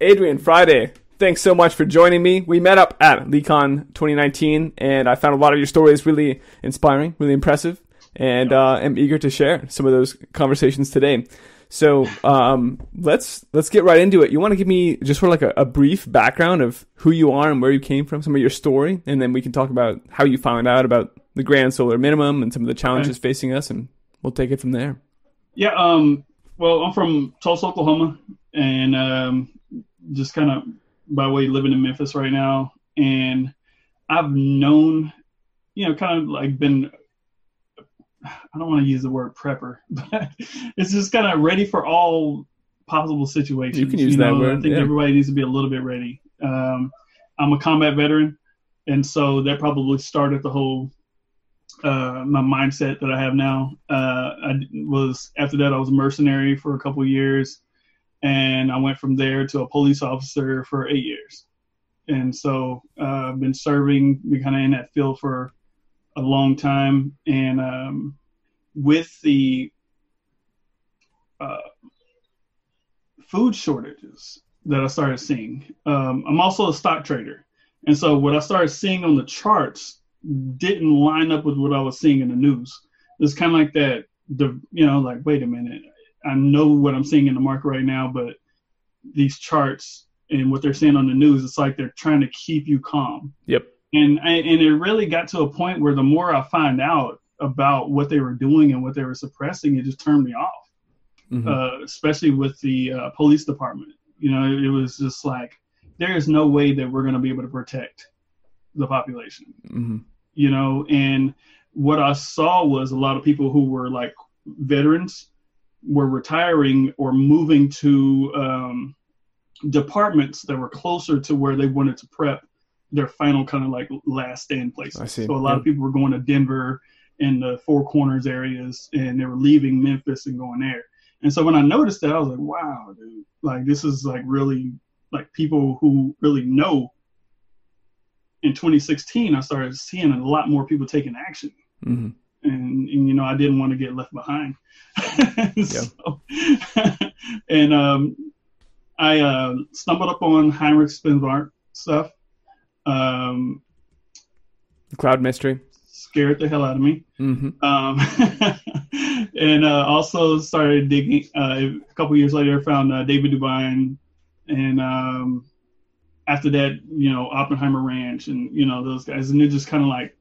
Adrian Friday, thanks so much for joining me. We met up at LeeCon 2019, and I found a lot of your stories really inspiring, really impressive, and am eager to share some of those conversations today. So let's get right into it. You want to give me just sort of like a brief background of who you are and where you came from, some of your story, and then we can talk about how you found out about the Grand Solar Minimum and some of the challenges facing us, and we'll take it from there. Yeah, well, I'm from Tulsa, Oklahoma, and just kind of by way of living in Memphis right now. And I've known, kind of like been, I don't want to use the word prepper, but it's just kind of ready for all possible situations. You can use that word. I think everybody needs to be a little bit ready. I'm a combat veteran, and so that probably started the whole my mindset that I have now. After that, I was a mercenary for a couple of years, and I went from there to a police officer for 8 years. And so I've been kind of in that field for a long time. And with the food shortages that I started seeing, I'm also a stock trader. And so what I started seeing on the charts didn't line up with what I was seeing in the news. It's kind of like that, like, wait a minute, I know what I'm seeing in the market right now, but these charts and what they're saying on the news, it's like they're trying to keep you calm. Yep. And it really got to a point where the more I find out about what they were doing and what they were suppressing, it just turned me off. Mm-hmm. Especially with the police department. It was just like, there is no way that we're going to be able to protect the population. Mm-hmm. And what I saw was a lot of people who were like veterans were retiring or moving to departments that were closer to where they wanted to prep their final kind of like last stand places. I see. So a lot of people were going to Denver and the Four Corners areas, and they were leaving Memphis and going there. And so when I noticed that, I was like, wow, dude, like this is like really like people who really know. In 2016, I started seeing a lot more people taking action. Mm-hmm. And I didn't want to get left behind. I stumbled up on Heinrich Spinbart stuff. Cloud Mystery. Scared the hell out of me. Mm-hmm. And also started digging. A couple years later, I found David Dubine, and after that, Oppenheimer Ranch and, those guys. And it just kind of like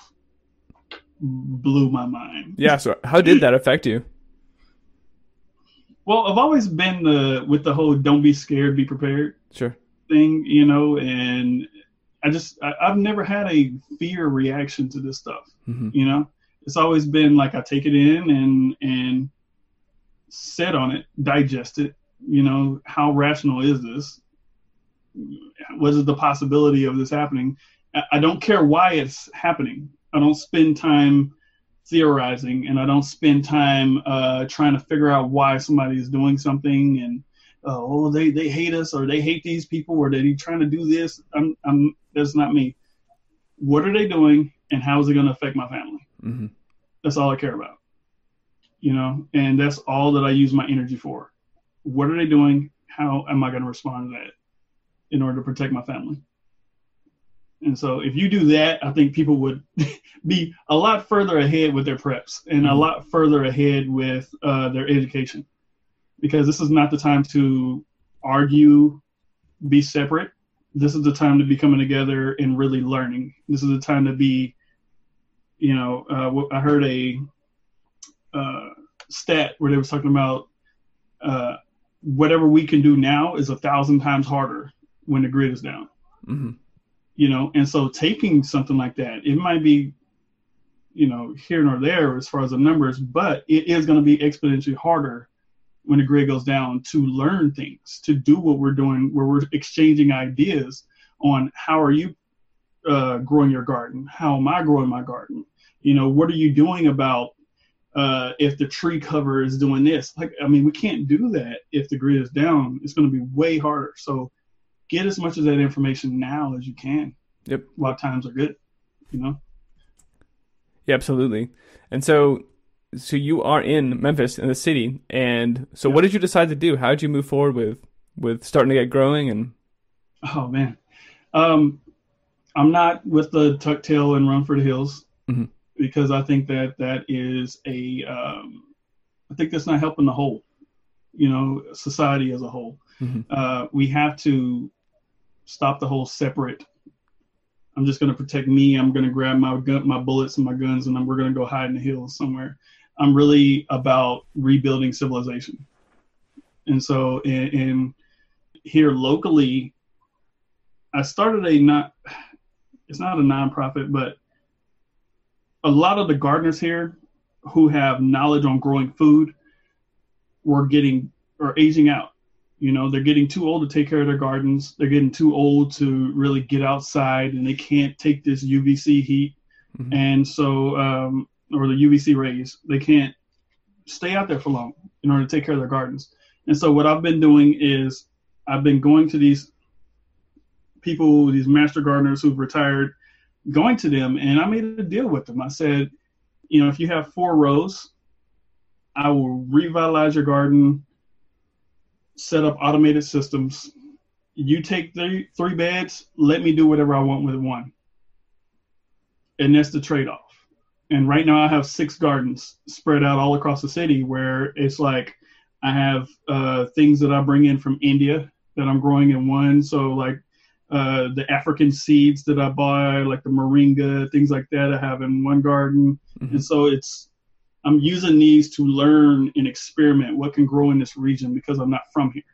blew my mind. Yeah. So how did that affect you? Well, I've always been with the whole don't be scared, be prepared thing, and I've never had a fear reaction to this stuff. Mm-hmm. It's always been like I take it in and sit on it, digest it. How rational is this? What is the possibility of this happening? I don't care why it's happening. I don't spend time theorizing, and I don't spend time trying to figure out why somebody is doing something and they hate us, or they hate these people, or they're trying to do this. That's not me. What are they doing, and how is it going to affect my family? Mm-hmm. That's all I care about. And that's all that I use my energy for. What are they doing? How am I going to respond to that in order to protect my family? And so if you do that, I think people would be a lot further ahead with their preps and a lot further ahead with their education, because this is not the time to argue, be separate. This is the time to be coming together and really learning. This is the time to be, I heard a stat where they was talking about whatever we can do now is 1,000 times harder when the grid is down. Mm-hmm. And so taking something like that, it might be, here nor there as far as the numbers, but it is going to be exponentially harder when the grid goes down to learn things, to do what we're doing, where we're exchanging ideas on how are you growing your garden? How am I growing my garden? What are you doing about if the tree cover is doing this? We can't do that if the grid is down. It's going to be way harder. So get as much of that information now as you can. Yep. While times are good, Yeah, absolutely. And so you are in Memphis, in the city. And so what did you decide to do? How did you move forward with with starting to get growing? And oh man, I'm not with the tuck tail and run for the hills, because I think that is I think that's not helping the whole, society as a whole. We have to stop the whole separate. I'm just going to protect me. I'm going to grab my bullets and my guns, and we're going to go hide in the hills somewhere. I'm really about rebuilding civilization. And so in here locally, I started it's not a nonprofit, but a lot of the gardeners here who have knowledge on growing food are aging out. They're getting too old to take care of their gardens. They're getting too old to really get outside, and they can't take this UVC heat. And so, or the UVC rays, they can't stay out there for long in order to take care of their gardens. And so what I've been doing is I've been going to these people, these master gardeners who've retired, going to them, and I made a deal with them. I said, if you have 4 rows, I will revitalize your garden, set up automated systems. You take 3 beds, let me do whatever I want with 1. And that's the trade-off. And right now I have 6 gardens spread out all across the city, where it's like I have things that I bring in from India that I'm growing in one. So like the African seeds that I buy, like the moringa, things like that, I have in one garden. And so I'm using these to learn and experiment what can grow in this region, because I'm not from here,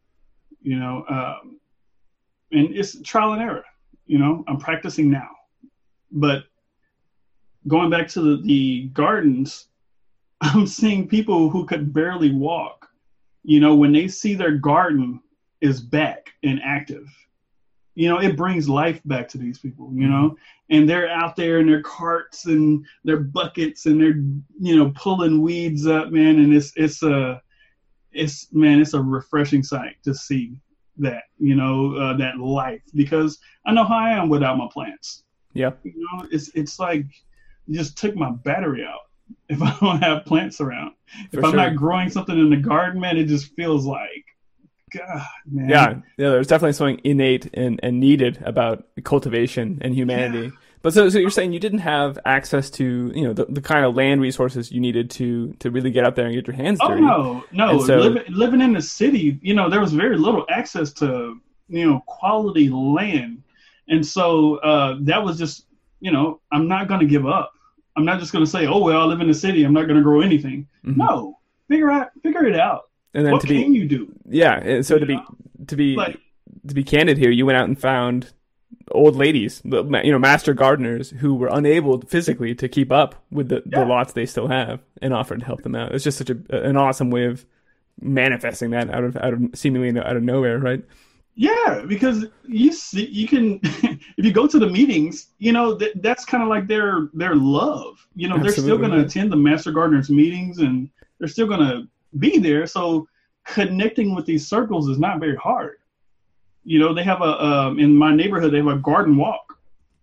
and it's trial and error. I'm practicing now. But going back to the gardens, I'm seeing people who could barely walk, when they see their garden is back and active, it brings life back to these people, and they're out there in their carts and their buckets, and they're, pulling weeds up, man. And it's a refreshing sight to see that, that life, because I know how I am without my plants. Yeah. It's like you just took my battery out if I don't have plants around. If I'm not growing something in the garden, man, it just feels like, God, man. Yeah, there's definitely something innate and needed about cultivation and humanity. Yeah. But so you're saying you didn't have access to, the kind of land resources you needed to really get out there and get your hands dirty. Oh, no. So, living in the city, there was very little access to, quality land. And so that was just, I'm not going to give up. I'm not just going to say, oh, well, I live in the city, I'm not going to grow anything. No, figure it out. And then what can you do? Yeah, and so to be candid here, you went out and found old ladies, master gardeners who were unable physically to keep up with the lots they still have, and offered to help them out. It's just such an awesome way of manifesting that out of seemingly out of nowhere, right? Yeah, because you can if you go to the meetings, that's kind of like their love. Absolutely. They're still going to attend the master gardeners meetings, and they're still going to be there. So connecting with these circles is not very hard. They have in my neighborhood, they have a garden walk.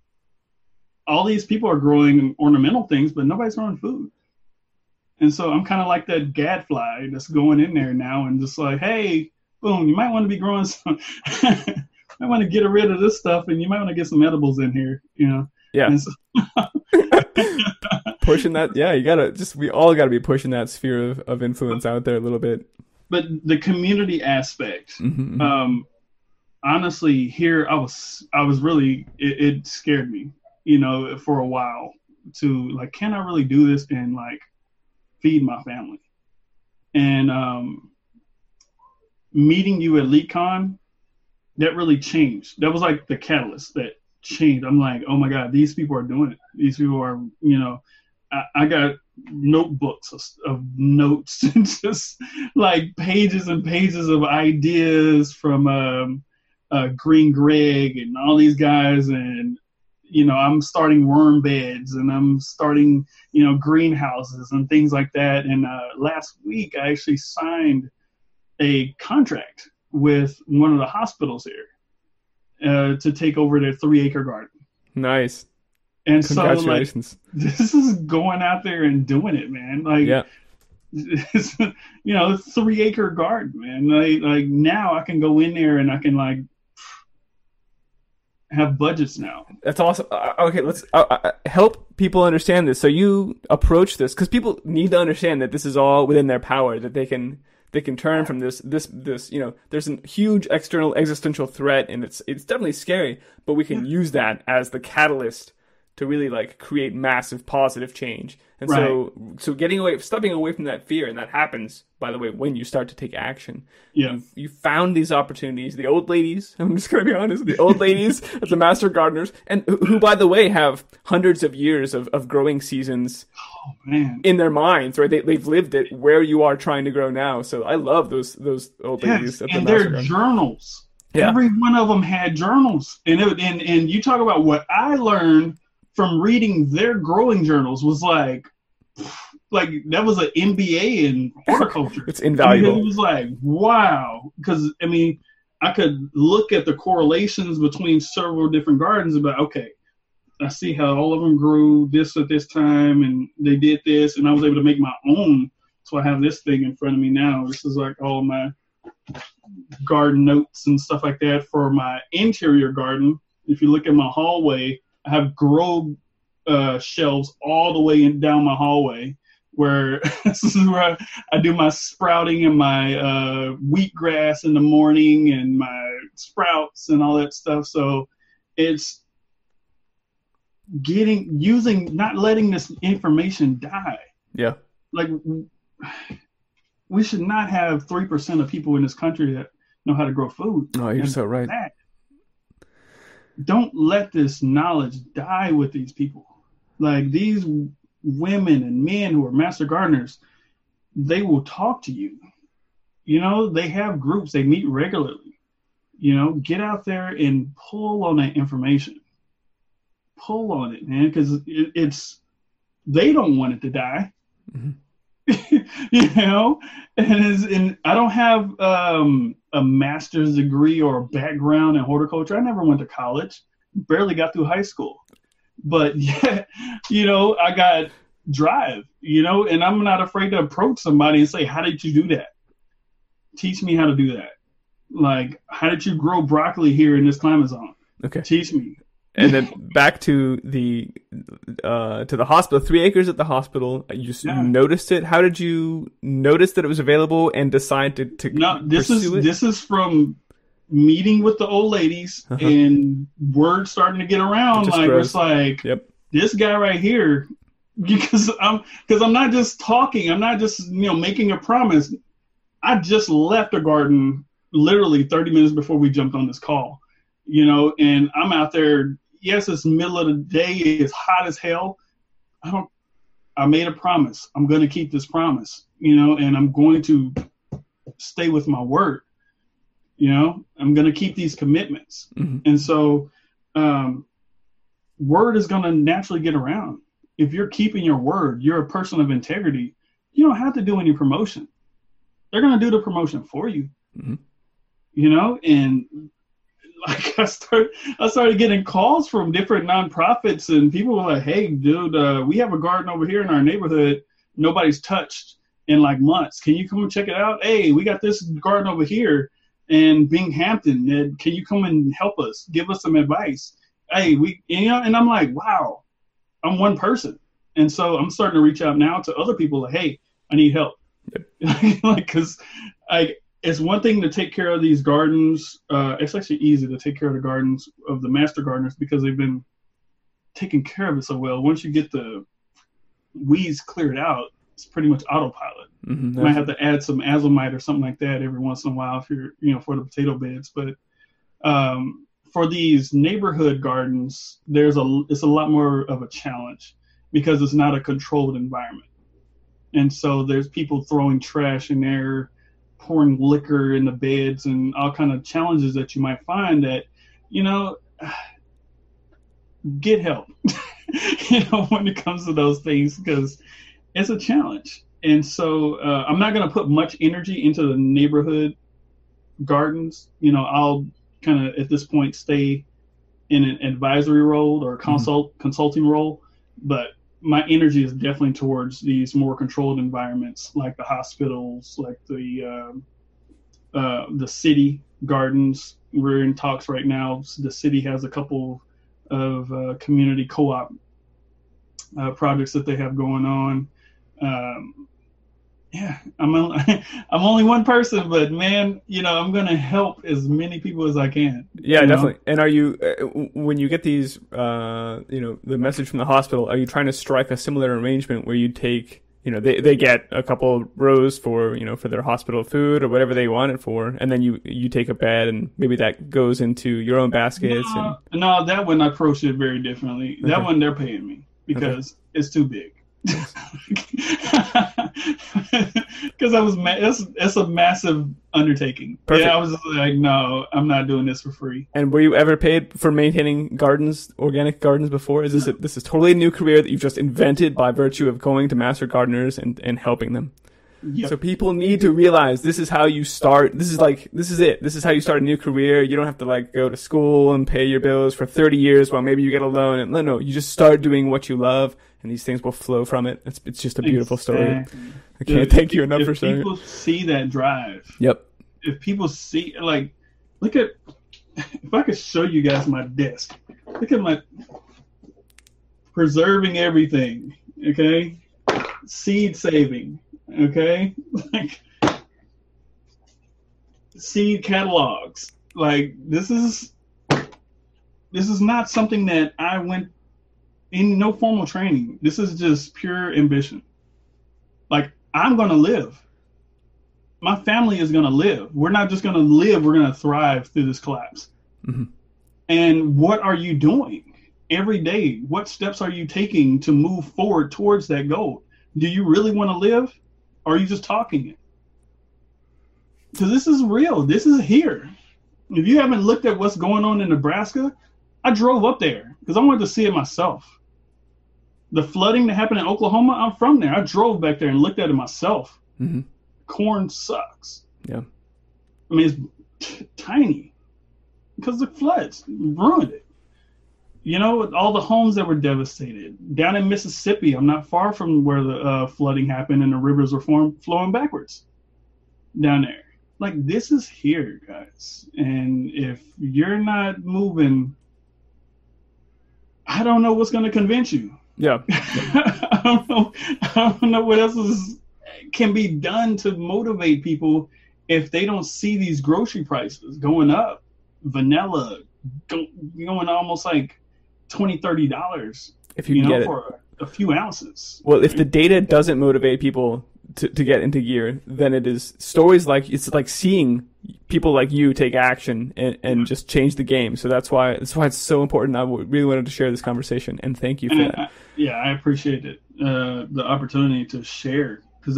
All these people are growing ornamental things, but nobody's growing food. And so I'm kind of like that gadfly that's going in there now and just like, hey, boom, you might want to be growing some, I want to get rid of this stuff, and you might want to get some edibles in here, Yeah. And so, pushing that, we all gotta be pushing that sphere of influence out there a little bit. But the community aspect, honestly, here I was really, it scared me, for a while, to like, can I really do this and like feed my family? And meeting you at LeetCon, that really changed. That was like the catalyst that changed. I'm like, oh my God, these people are doing it. These people are, I got notebooks of notes and just like pages and pages of ideas from Green Greg and all these guys. And, I'm starting worm beds, and I'm starting, greenhouses and things like that. And last week I actually signed a contract with one of the hospitals here to take over their 3-acre garden. Nice. And congratulations. So like, this is going out there and doing it, man. Like, it's, 3-acre garden, man. Like now I can go in there and I can like have budgets now. That's awesome. Okay, let's help people understand this. So you approach this because people need to understand that this is all within their power, that they can turn from this, there's a huge external existential threat, and it's definitely scary, but we can use that as the catalyst to really like create massive positive change. And right. so stepping away from that fear, and that happens, by the way, when you start to take action. Yeah. You found these opportunities. The old ladies, I'm just going to be honest, the old ladies as the master gardeners, and who, by the way, have hundreds of years of growing seasons in their minds, right? They've lived it where you are trying to grow now. So I love those old ladies. At and their journals. Yeah. Every one of them had journals. And you talk about what I learned from reading their growing journals was like that was an MBA in horticulture. It's invaluable. It was like, wow. Because, I could look at the correlations between several different gardens about, okay, I see how all of them grew this at this time and they did this, and I was able to make my own. So I have this thing in front of me now. This is like all my garden notes and stuff like that for my interior garden. If you look at my hallway, I have grow shelves all the way down my hallway where this is where I do my sprouting and my wheatgrass in the morning and my sprouts and all that stuff. So it's not letting this information die. Yeah. Like we should not have 3% of people in this country that know how to grow food. Oh, you're so right. Don't let this knowledge die with these people. Like these women and men who are master gardeners, they will talk to you. They have groups, they meet regularly. Get out there and pull on that information. Pull on it, man, because they don't want it to die. Mm-hmm. And I don't have a master's degree or a background in horticulture. I never went to college, barely got through high school. But yeah, I got drive, and I'm not afraid to approach somebody and say, how did you do that? Teach me how to do that. Like, how did you grow broccoli here in this climate zone? Okay. Teach me. And then back to the hospital, 3 acres at the hospital. You just noticed it. How did you notice that it was available and decide to pursue it? This is from meeting with the old ladies and word starting to get around. It's like, yep. This guy right here, because I'm not just talking. I'm not just making a promise. I just left a garden literally 30 minutes before we jumped on this call. And I'm out there. Yes, it's middle of the day. It's hot as hell. I made a promise. I'm going to keep this promise, and I'm going to stay with my word. I'm going to keep these commitments. Mm-hmm. And so, word is going to naturally get around. If you're keeping your word, you're a person of integrity. You don't have to do any promotion. They're going to do the promotion for you. Mm-hmm. And like I started getting calls from different nonprofits, and people were like, "Hey, dude, we have a garden over here in our neighborhood. Nobody's touched in like months. Can you come and check it out? Hey, we got this garden over here in Binghamton. Can you come and help us? Give us some advice? Hey, and I'm like, wow, I'm one person. And so I'm starting to reach out now to other people like, hey, I need help. Because it's one thing to take care of these gardens. It's actually easy to take care of the gardens of the master gardeners because they've been taking care of it so well. Once you get the weeds cleared out, it's pretty much autopilot. Mm-hmm, you might have to add some azomite or something like that every once in a while if you're, for the potato beds. But for these neighborhood gardens, it's a lot more of a challenge because it's not a controlled environment. And so there's people throwing trash in there, pouring liquor in the beds, and all kind of challenges that you might find that, get help, when it comes to those things, because it's a challenge. And so I'm not going to put much energy into the neighborhood gardens. I'll kind of at this point stay in an advisory role or consulting role. But my energy is definitely towards these more controlled environments, like the hospitals, like the city gardens. We're in talks right now. The city has a couple of community co-op projects that they have going on. Yeah, I'm only one person, but man, I'm gonna help as many people as I can. Yeah, definitely. And are you, when you get these, the message from the hospital, are you trying to strike a similar arrangement where you take, they get a couple rows for, for their hospital food or whatever they want it for, and then you take a bed and maybe that goes into your own baskets? No, that one I approach it very differently. Okay. That one they're paying me because it's too big. Because it's a massive undertaking. Perfect. Yeah, I was just like, no, I'm not doing this for free. And were you ever paid for maintaining organic gardens before? This is totally a new career that you've just invented by virtue of going to master gardeners and helping them? Yep. So people need to realize this is how you start. This is it. This is how you start a new career. You don't have to go to school and pay your bills for 30 years while maybe you get a loan. And no, you just start doing what you love, and these things will flow from it. It's just a beautiful story. I can't thank you enough for saying it. If people see that drive. Yep. If people see, look at, if I could show you guys my desk. Look at my preserving everything. Okay. Seed saving. Okay, seed catalogs. This is not something that I went in, no formal training. This is just pure ambition. I'm gonna live. My family is gonna live. We're not just gonna live. We're gonna thrive through this collapse. Mm-hmm. And what are you doing every day? What steps are you taking to move forward towards that goal? Do you really want to live? Or are you just talking it? Because this is real. This is here. If you haven't looked at what's going on in Nebraska, I drove up there because I wanted to see it myself. The flooding that happened in Oklahoma, I'm from there. I drove back there and looked at it myself. Mm-hmm. Corn sucks. Yeah. I mean, it's tiny because the floods ruined it. All the homes that were devastated. Down in Mississippi, I'm not far from where the flooding happened and the rivers were flowing backwards down there. This is here, guys. And if you're not moving, I don't know what's going to convince you. Yeah. I don't know what else can be done to motivate people if they don't see these grocery prices going up. Vanilla going almost $20-$30 if you can get for a few ounces. Well, if the data doesn't motivate people to get into gear, then it is stories it's like seeing people like you take action and just change the game. So that's why it's so important. I really wanted to share this conversation, and thank you for that. I appreciate it, the opportunity to share, because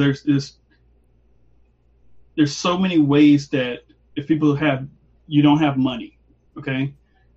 there's so many ways that if you don't have money, okay.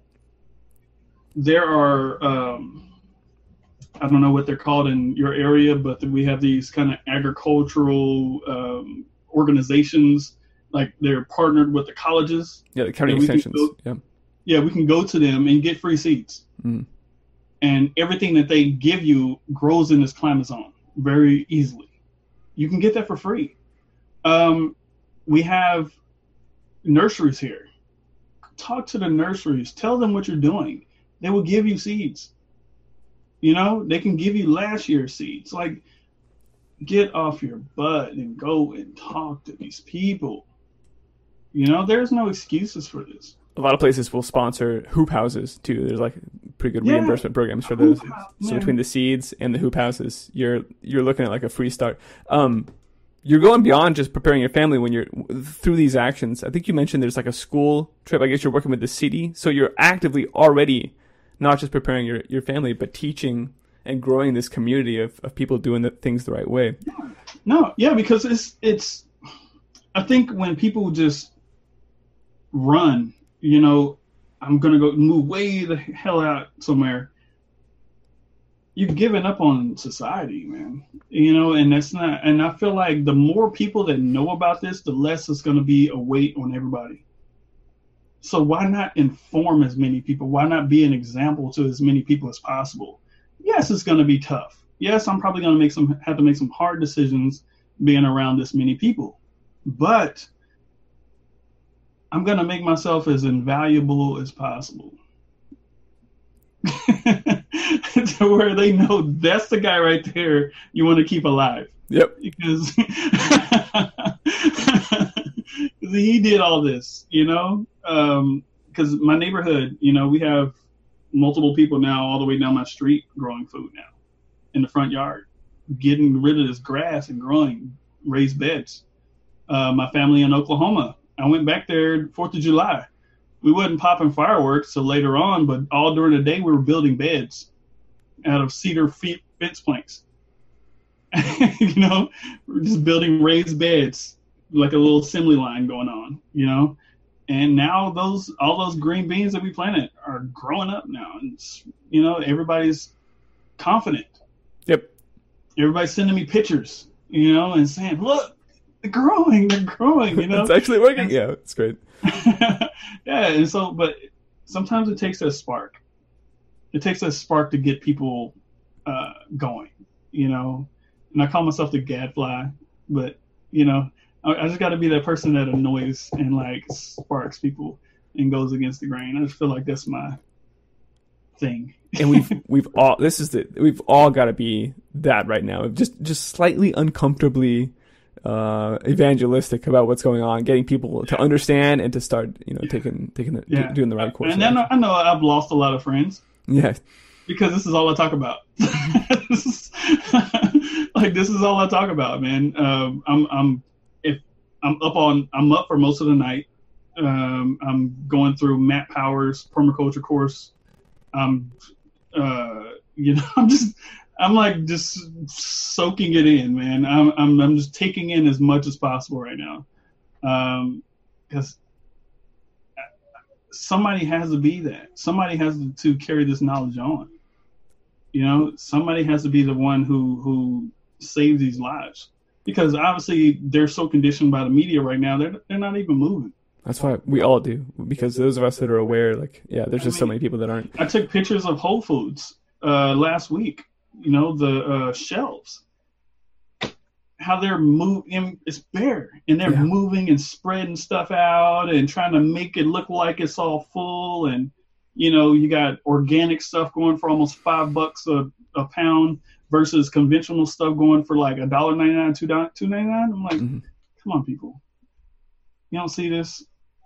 There are, I don't know what they're called in your area, but we have these kind of agricultural organizations, they're partnered with the colleges. Yeah, the county extensions. Yeah, we can go to them and get free seeds. Mm. And everything that they give you grows in this climate zone very easily. You can get that for free. We have nurseries here. Talk to the nurseries. Tell them what you're doing. They will give you seeds. They can give you last year's seeds. Get off your butt and go and talk to these people. There's no excuses for this. A lot of places will sponsor hoop houses too. There's pretty good reimbursement programs for those. So between the seeds and the hoop houses, you're looking at a free start. You're going beyond just preparing your family when you're through these actions. I think you mentioned there's a school trip. I guess you're working with the city. So you're actively already not just preparing your family, but teaching and growing this community of people doing the things the right way. Because it's I think when people just run, I'm going to go move way the hell out somewhere, you've given up on society, man. And that's not, and I feel like the more people that know about this, the less it's going to be a weight on everybody. So why not inform as many people? Why not be an example to as many people as possible? Yes, it's going to be tough. yes, I'm probably going to have to make some hard decisions being around this many people, but I'm going to make myself as invaluable as possible. To where they know that's the guy right there you want to keep alive. Yep. Because he did all this, you know? Because my neighborhood, you know, we have multiple people now all the way down my street growing food now in the front yard, getting rid of this grass and growing raised beds. My family in Oklahoma, I went back there 4th of July. We wasn't popping fireworks till later on, but all during the day we were building beds out of cedar fence planks. You know, we're just building raised beds, like a little assembly line going on, you know. And now all those green beans that we planted are growing up now, and you know, everybody's confident. Yep. Everybody's sending me pictures, you know, and saying, "Look, they're growing, you know." It's actually working. Yeah, it's great. Yeah, and so, but sometimes it takes a spark. It takes a spark to get people going, you know. And I call myself the gadfly, but you know, I just got to be that person that annoys and like sparks people and goes against the grain. I just feel like that's my thing. And we've all got to be that right now. Just slightly uncomfortably evangelistic about what's going on, getting people to understand and to start, you know, doing the right course. And I know I've lost a lot of friends. Yeah. Because this is all I talk about. This is all I talk about, man. I'm up for most of the night. I'm going through Matt Powers' permaculture course. You know, I'm like just soaking it in, man. I'm just taking in as much as possible right now, because somebody has to be that. Somebody has to carry this knowledge on. You know, somebody has to be the one who saves these lives, because obviously they're so conditioned by the media right now. They're not even moving. That's why we all do, because those of us that are aware, like, yeah, there's just so many people that aren't. I took pictures of Whole Foods last week. You know, the shelves, how they're moving. It's bare, and they're moving and spreading stuff out and trying to make it look like it's all full. And you know, you got organic stuff going for almost $5 a pound versus conventional stuff going for like $1.99, $2.99. I'm like, come on, people, you don't see this?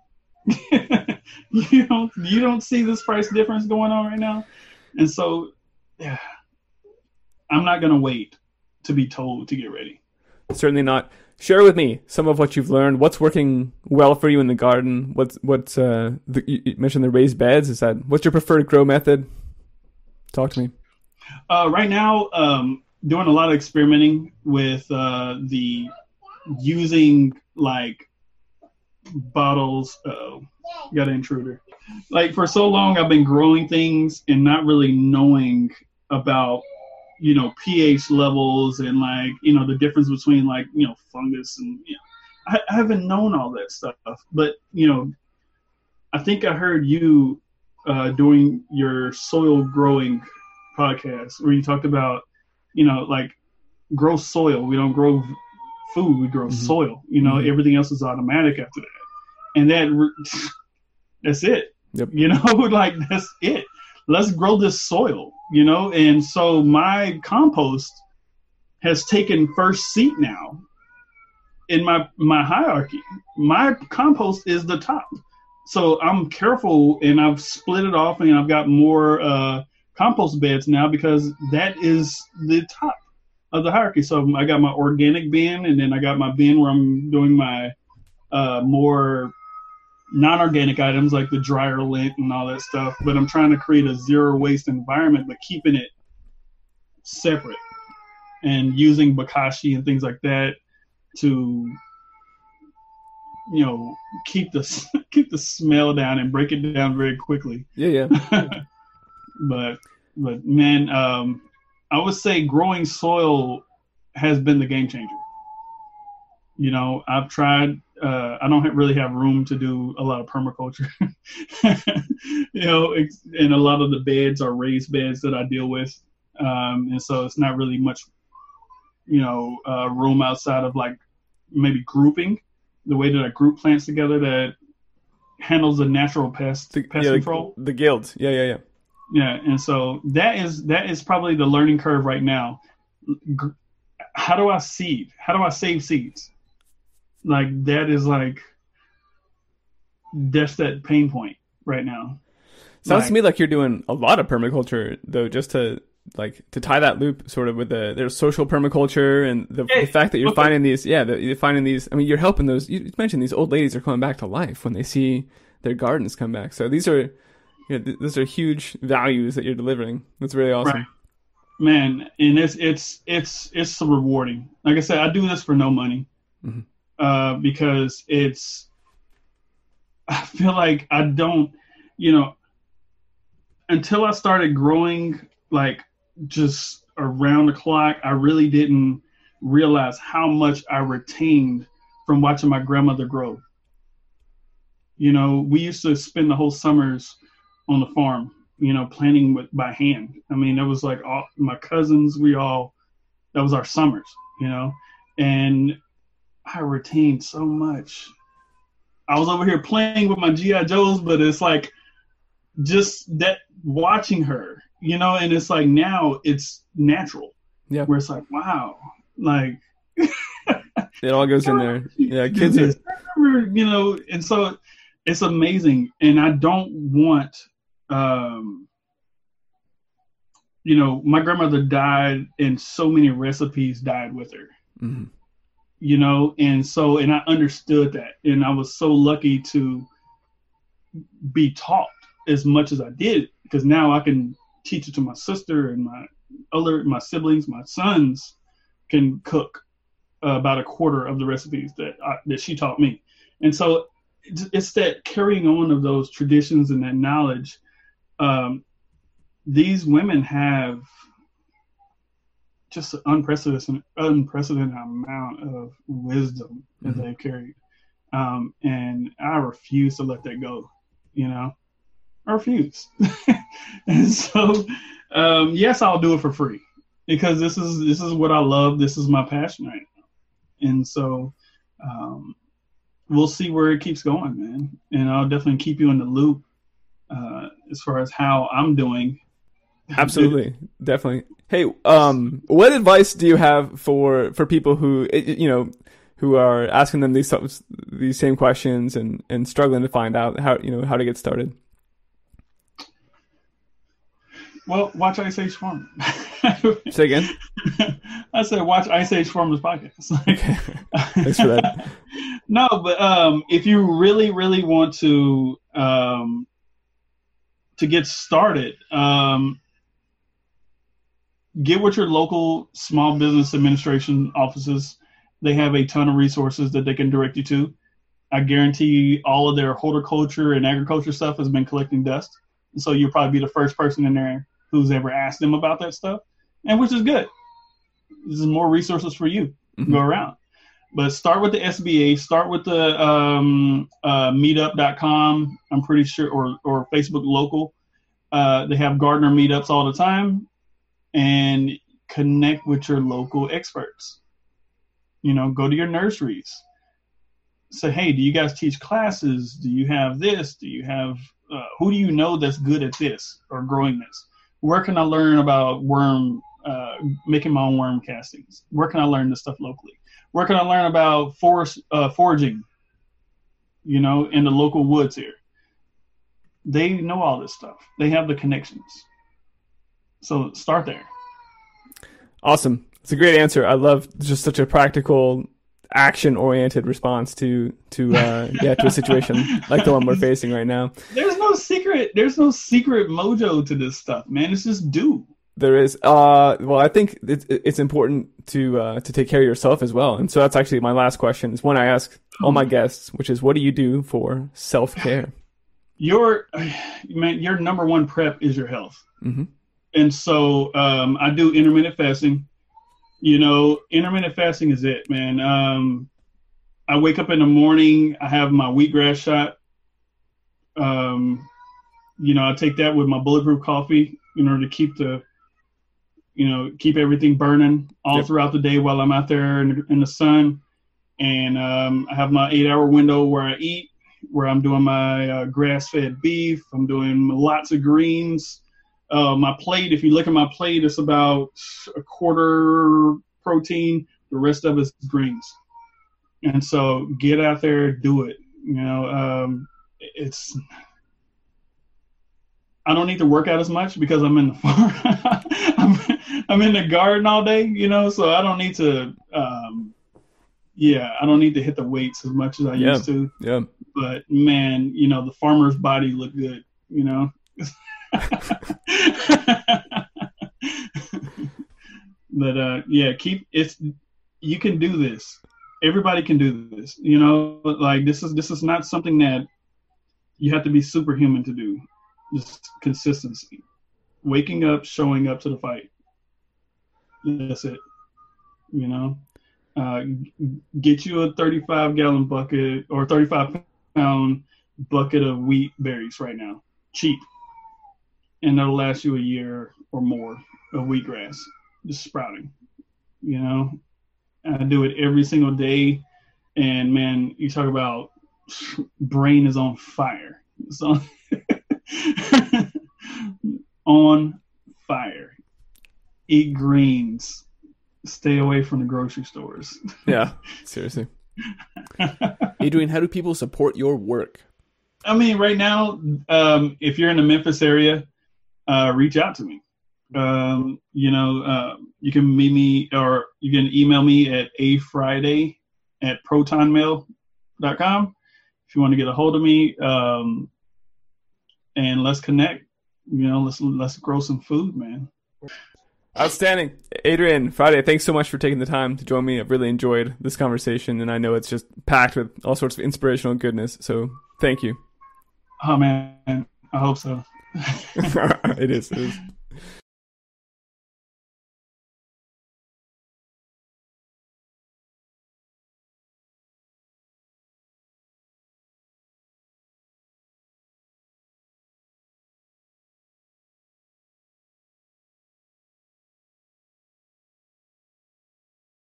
you don't see this price difference going on right now? And so, yeah, I'm not gonna wait to be told to get ready. Certainly not. Share with me some of what you've learned. What's working well for you in the garden? You mentioned the raised beds. What's your preferred grow method? Talk to me. Right now, doing a lot of experimenting with the using like bottles. Got an intruder. Like for so long, I've been growing things and not really knowing about, you know, pH levels and like, you know, the difference between like, you know, fungus and, you know, I haven't known all that stuff. But, you know, I think I heard you doing your soil growing podcast where you talked about, you know, like grow soil. We don't grow food, we grow soil. You know, everything else is automatic after that. And that's it. Yep. You know, like that's it. Let's grow this soil, you know? And so my compost has taken first seat now in my hierarchy. My compost is the top. So I'm careful, and I've split it off, and I've got more compost beds now because that is the top of the hierarchy. So I got my organic bin, and then I got my bin where I'm doing my more non-organic items like the dryer lint and all that stuff, but I'm trying to create a zero waste environment, but keeping it separate and using bokashi and things like that to, you know, keep the smell down and break it down very quickly. Yeah. but man, I would say growing soil has been the game changer. You know, I've tried. I don't really have room to do a lot of permaculture, you know, and a lot of the beds are raised beds that I deal with. And so it's not really much, room outside of like maybe grouping, the way that a group plants together that handles the natural pest control. The guild. Yeah. Yeah, and so that is probably the learning curve right now. How do I seed? How do I save seeds? Like that's that pain point right now. Sounds to me like you're doing a lot of permaculture though, just to tie that loop sort of with there's social permaculture and the fact that you're finding these. You're finding these. I mean, you're helping those. You mentioned these old ladies are coming back to life when they see their gardens come back. So these are huge values that you're delivering. That's really awesome. Right. Man, and it's rewarding. Like I said, I do this for no money, because I feel like I don't, until I started growing like just around the clock, I really didn't realize how much I retained from watching my grandmother grow. We used to spend the whole summers on the farm, planting by hand. I mean, it was like all my cousins, that was our summers, and I retained so much. I was over here playing with my G.I. Joes, but it's like just that watching her, and it's like now it's natural. Yeah. Where it's like, wow, like it all goes in there. Yeah, kids are, and so it's amazing. And I don't want, my grandmother died and so many recipes died with her, and I understood that. And I was so lucky to be taught as much as I did, because now I can teach it to my sister and my siblings. My sons can cook about a quarter of the recipes that she taught me. And so it's that carrying on of those traditions and that knowledge. These women have just an unprecedented amount of wisdom that they've carried. And I refuse to let that go, I refuse. And so, yes, I'll do it for free, because this is what I love. This is my passion right now. And so, we'll see where it keeps going, man. And I'll definitely keep you in the loop, as far as how I'm doing. Absolutely. Definitely. Hey, what advice do you have for people who, who are asking them these same questions and struggling to find out how to get started? Well, watch Ice Age Farm. Say again? I said watch Ice Age Farmers podcast. Okay. Thanks for that. No, but if you really, really want to get started, get with your local small business administration offices. They have a ton of resources that they can direct you to. I guarantee all of their horticulture and agriculture stuff has been collecting dust. And so you'll probably be the first person in there who's ever asked them about that stuff, and which is good. This is more resources for you to go around. But start with the SBA, start with the meetup.com, I'm pretty sure, or Facebook local. They have gardener meetups all the time, and connect with your local experts. Go to your nurseries. Say, hey, do you guys teach classes? Do you have this? Do you have, who do you know that's good at this or growing this? Where can I learn about making my own worm castings? Where can I learn this stuff locally? Where can I learn about foraging, in the local woods here? They know all this stuff. They have the connections. So start there. Awesome. It's a great answer. I love just such a practical, action-oriented response to a situation like the one we're facing right now. There's no secret mojo to this stuff, man. It's just do. There is. Well, I think it's important to take care of yourself as well. And so that's actually my last question. Is one I ask all my guests, which is, what do you do for self-care? Your number one prep is your health. And so I do intermittent fasting. Intermittent fasting is it, man. I wake up in the morning, I have my wheatgrass shot. I take that with my bulletproof coffee in order to keep the keep everything burning all throughout the day while I'm out there in the sun. And I have my 8-hour window where I eat, where I'm doing my grass-fed beef. I'm doing lots of greens. My plate, if you look at my plate, it's about a quarter protein. The rest of it's greens. And so get out there, do it. I don't need to work out as much because I'm in the farm. I'm in the garden all day, so I don't need to, I don't need to hit the weights as much as I used to. Yeah. But man, the farmer's body looked good, But you can do this. Everybody can do this, like this is not something that you have to be superhuman to do. Just consistency, waking up, showing up to the fight. That's it. Get you a 35-gallon bucket or 35-pound bucket of wheat berries right now, cheap, and that'll last you a year or more of wheatgrass just sprouting. I do it every single day, and man, you talk about brain is on fire. So on fire. Eat greens. Stay away from the grocery stores. Yeah, seriously. Adrian, how do people support your work? I mean, right now, if you're in the Memphis area, reach out to me. You can meet me, or you can email me at afriday@protonmail.com if you want to get a hold of me. And let's connect. Let's grow some food, man. Outstanding. Adrian Friday, thanks so much for taking the time to join me. I've really enjoyed this conversation, and I know it's just packed with all sorts of inspirational goodness. So thank you. Oh, man. I hope so. It is.